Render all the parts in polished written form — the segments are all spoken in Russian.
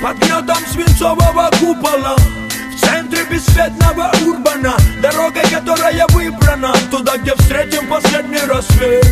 Под гнетом свинцового купола, в центре бесцветного урбана, дорогой, которая выбрана, туда, где встретим последний рассвет.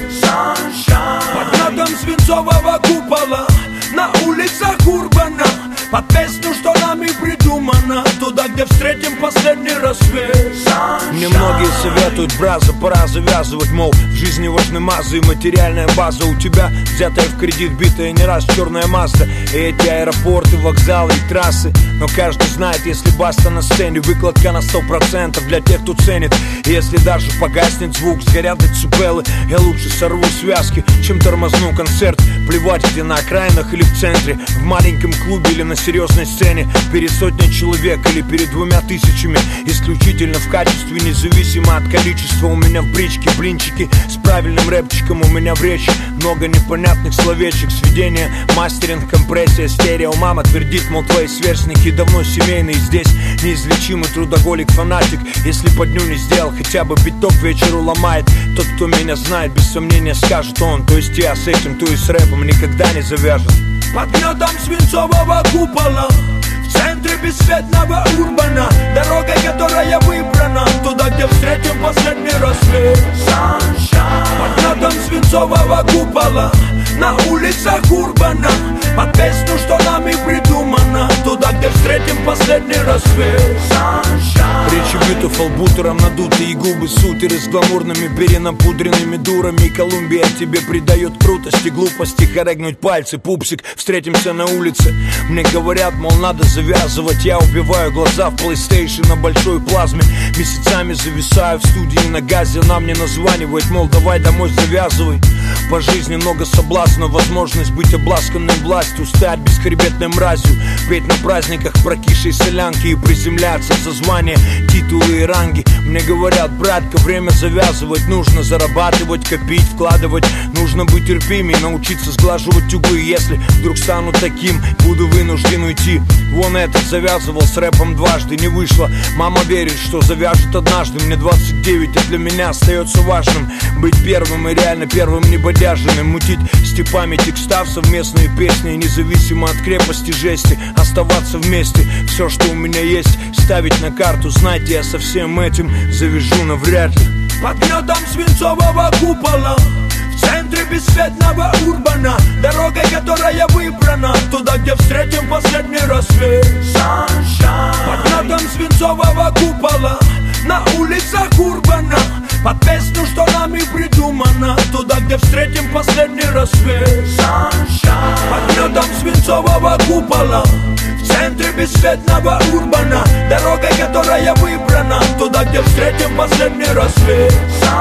Под гнетом свинцового купола, на улицах урбана, под песню, что нами придумано, туда, где встретим последний рассвет. Мне многие советуют, браза, пора завязывать, мол, в жизни важны мазы и материальная база. У тебя взятая в кредит, битая не раз черная Мазда, и эти аэропорты, вокзалы и трассы. Но каждый знает, если баста на сцене, выкладка на 100% для тех, кто ценит. И если даже погаснет звук, сгорят децибелы, я лучше сорву связки, чем тормозну концерт. Плевать, где на окраинах или в центре, в маленьком клубе или на серьезной сцене, перед сотней человек или перед 2000. Исключительно в качестве, независимо от количества. У меня в бричке блинчики с правильным рэпчиком, у меня в речи много непонятных словечек. Сведение, мастеринг, компрессия, стерео. Мама твердит, мол, твои сверстники давно семейные. Здесь неизлечимый трудоголик, фанатик. Если по дню не сделал, хотя бы биток вечеру ломает. Тот, кто меня знает, без сомнения скажет он. То есть я с этим, то и с рэпом никогда не завяжет. Под гнетом свинцового купола, в центре бесцветного урбана, дорогой, которая выбрана, туда, где встретим последний рассвет. Под гнетом свинцового купола, на улицах урбана, под песню, что нами придумано, туда, где встретим последний рассвет. Речи битов албутером надутые губы, сутеры с гламурными перенапудренными дурами. Колумбия тебе придает крутости, глупости, хорегнуть пальцы, пупсик, встретимся на улице. Мне говорят, мол, надо завязывать. Я убиваю глаза в PlayStation на большой плазме. Месяцами зависаю в студии на газе. Она мне названивает, мол, давай домой завязывай. По жизни много соблазна, возможность быть обласканной властью, стать бесхребетной мразью, петь на праздниках прокисшей солянки и приземляться за звания, титулы и ранги. Мне говорят, братка, время завязывать, нужно зарабатывать, копить, вкладывать. Нужно быть терпимей, научиться сглаживать углы. Если вдруг стану таким, буду вынужден уйти. Вон этот завязывал с рэпом дважды, не вышло. Мама верит, что завяжет однажды. Мне 29, а для меня остается важным быть первым и реально первым небодяженным. Мутить степами текстав совместные песни, независимо от крепости жести, оставаться вместе. Все, что у меня есть, ставить на карту. Знаете, я со всем этим завяжу навряд ли. Под гнетом свинцового купола, в центре бесцветного урбана, дорогой, которая выбрана, туда, где встретим последний рассвет. Под гнетом свинцового купола, на улицах урбана, под песню, что нами придумано, туда, где встретим последний рассвет. Под гнетом свинцового купола, в центре бесцветного урбана, дорогой, которая выбрана, туда, где встретим последний рассвет.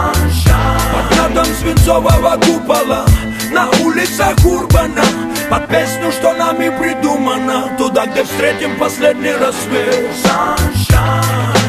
Под гнетом свинцового купола, на улицах урбана, под песню, что нами придумано, туда, где встретим последний рассвет.